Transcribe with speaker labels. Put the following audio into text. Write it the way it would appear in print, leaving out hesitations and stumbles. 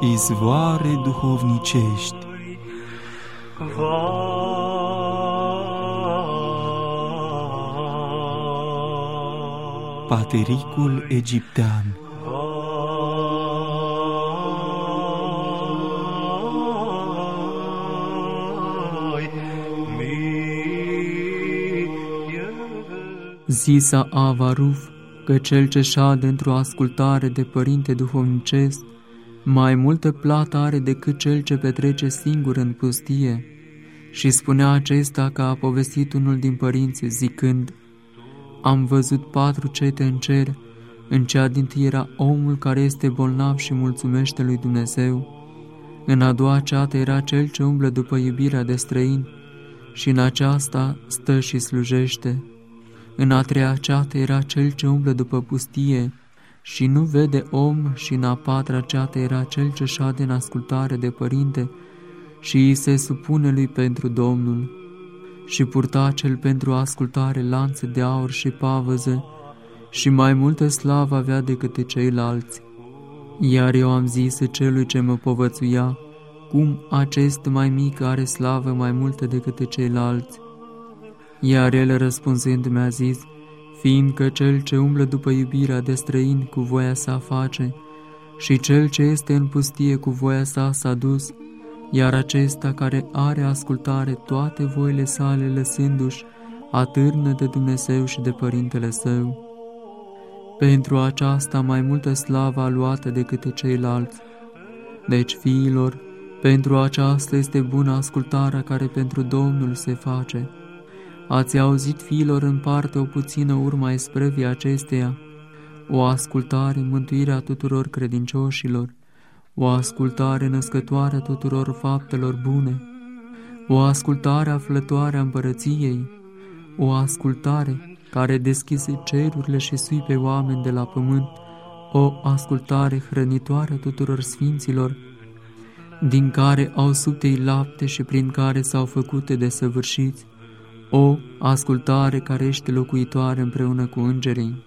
Speaker 1: izvoare duhovnicești. Patericul egiptean.
Speaker 2: Zisa Avaruf că cel ce șade într-o ascultare de părinte duhovnicesc mai multă plată are decât cel ce petrece singur în pustie. Și spunea acesta că a povestit unul din părinți zicând: am văzut 4 cete în cer, în cea dintâi era omul care este bolnav și mulțumește lui Dumnezeu, în a doua ceată era cel ce umblă după iubirea de străini și în aceasta stă și slujește, în a treia ceată era cel ce umblă după pustie și nu vede om și în a patra ceată era cel ce șade în ascultare de părinte și îi se supune lui pentru Domnul. Și purta cel pentru ascultare lanțe de aur și pavăză și mai multă slavă avea decât ceilalți. Iar eu am zis celui ce mă povățuia: cum acest mai mic are slavă mai multă decât ceilalți? Iar el răspunzând mi-a zis: fiindcă cel ce umblă după iubirea de străini cu voia sa face, și cel ce este în pustie cu voia sa s-a dus, iar acesta care are ascultare toate voile sale lăsându-și, atârnă de Dumnezeu și de Părintele Său. Pentru aceasta mai multă slavă a luată decât ceilalți. Deci, fiilor, pentru aceasta este bună ascultarea care pentru Domnul se face. Ați auzit, fiilor, în parte o puțină urma isprăvii acesteia, o ascultare, mântuirea tuturor credincioșilor, o ascultare născătoare a tuturor faptelor bune, o ascultare aflătoare a împărăției, o ascultare care deschise cerurile și sui pe oameni de la pământ, o ascultare hrănitoare a tuturor sfinților, din care au subt ei lapte și prin care s-au făcut desăvârșiți, o ascultare care ești locuitoare împreună cu îngerii.